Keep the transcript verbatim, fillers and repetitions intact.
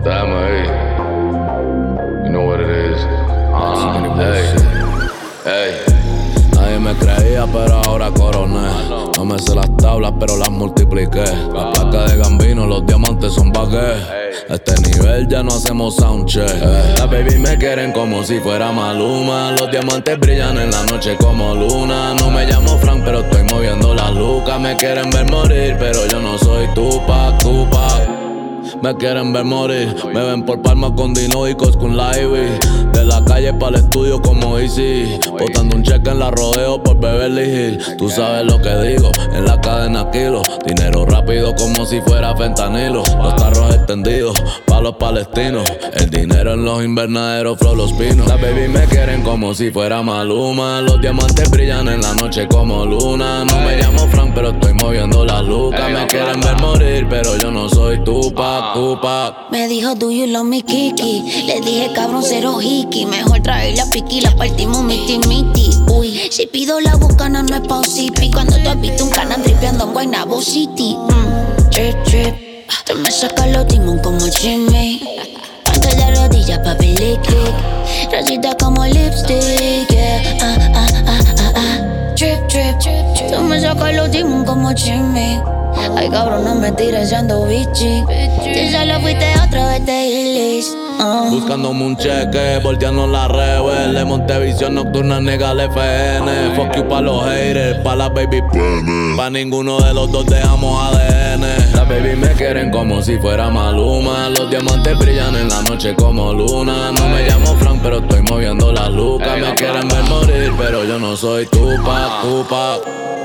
Estamos ahí. You know what it is. Ah, hey, hey. Nadie me creía, pero ahora coroné. No me sé las tablas, pero las multipliqué. La placa de Gambino, los diamantes son bagué. A este nivel ya no hacemos soundcheck. Las baby me quieren como si fuera Maluma. Los diamantes brillan en la noche como luna. No me llamo Frank, pero estoy moviendo las lucas. Me quieren ver morir, pero yo no soy Tupac, Tupac. Me quieren ver morir, me ven por Palma con Dino y con Livey. De la calle para el estudio como Easy, botando un cheque en la rodeo por Beverly Hills. Tú sabes lo que digo, en la cadena kilo. Dinero rápido como si fuera fentanilo. Los carros extendidos, pa' los palestinos. El dinero en los invernaderos, flow los pinos. Las baby me quieren como si fuera Maluma. Los diamantes brillan en la noche como luna. No me llamo Frank, pero estoy moviendo las lucas. Me quieren ver morir, pero yo no soy Tupac, Tupac. Me dijo, do you love me, Kiki? Le dije, cabrón, cero hiki. Mejor traer la piqui, la partimos miti miti. Uy, si pido la bucana no es pa' Sipi. Cuando tú has visto un canal tripeando en Guaynabo City. mm, Trip, trip. Tú me sacas los timón como Jimmy. Antes de rodillas, papi, lick, lick. Rosita como lipstick, yeah. Ah, ah, ah, ah, ah. Trip, trip, trip. Tú me sacas los timón como Jimmy. Ay, cabrón, no me tires, ando bichi. Si solo fuiste otro de este Illis. uh. Buscándome un cheque, volteando la rebel. Le monté visión nocturna, nega, el F N. Fuck you pa' los haters, pa' la baby pene. Pa' ninguno de los dos dejamos A D N. Las baby me quieren como si fuera Maluma. Los diamantes brillan en la noche como luna. No me llamo Frank, pero estoy moviendo las lucas. Me quieren ver morir, pero yo no soy Tupac, Tupac.